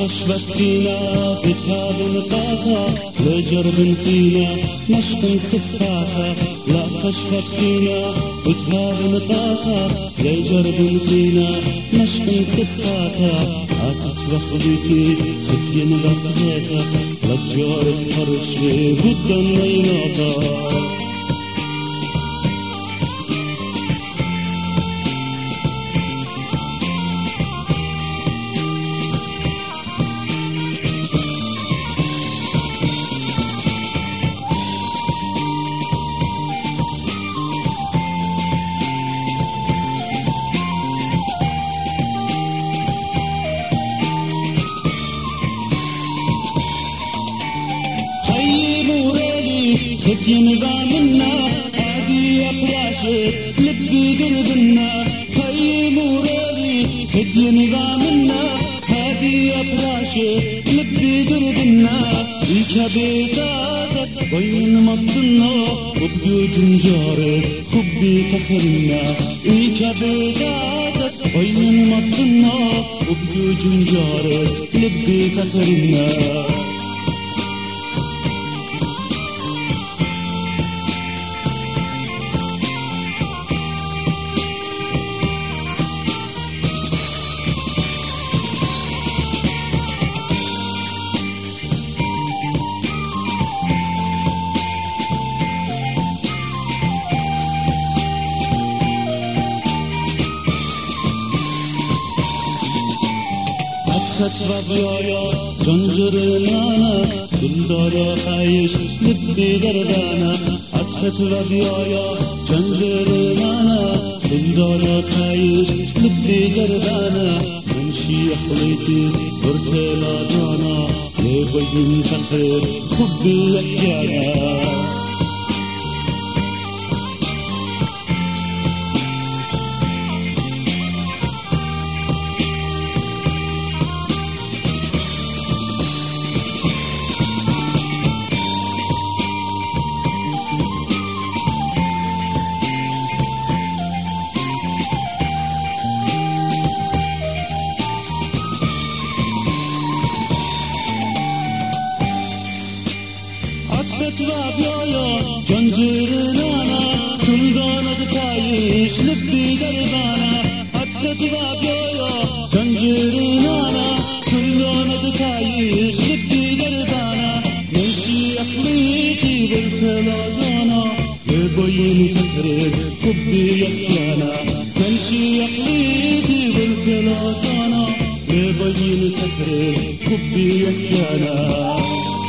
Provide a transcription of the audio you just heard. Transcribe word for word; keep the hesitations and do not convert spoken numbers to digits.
تشبك فينا بتهاب نقاطها لجرب فينا مشق صفاتها لا تشبك فينا بتهاب نقاطها لجرب فينا مشق صفاتها أتفرق بيكي فتين بصيتها رجار الخرج بدا نيناطها فتين ضامنا هادي أفراشك لبي دربنا خيم ورادي فتين ضامنا هادي أفراشك لبي دربنا إيكا بيتازت وين مضنا خبي جنجارك خبي كفرنا إيكا بيتازت وين مضنا خبي جنجارك لبي كفرنا ربيايا جنجر نانا دلدارا خايش لبي دردانا عطفت ربيايا جنجر نانا دلدارا خايش لبي دردانا منشي حليتي ورتلا دانا لبين تخير خبي يحيانا رابيايا جنجر نانا تلدانا دكايش لبي دربانا عطفت رابيايا جنجر نانا تلدانا دكايش لبي دربانا منشي أحليتي بالكلا دانا لبين تكرر حبي يحيانا منشي أحليتي بالكلا دانا لبين تكرر حبي يحيانا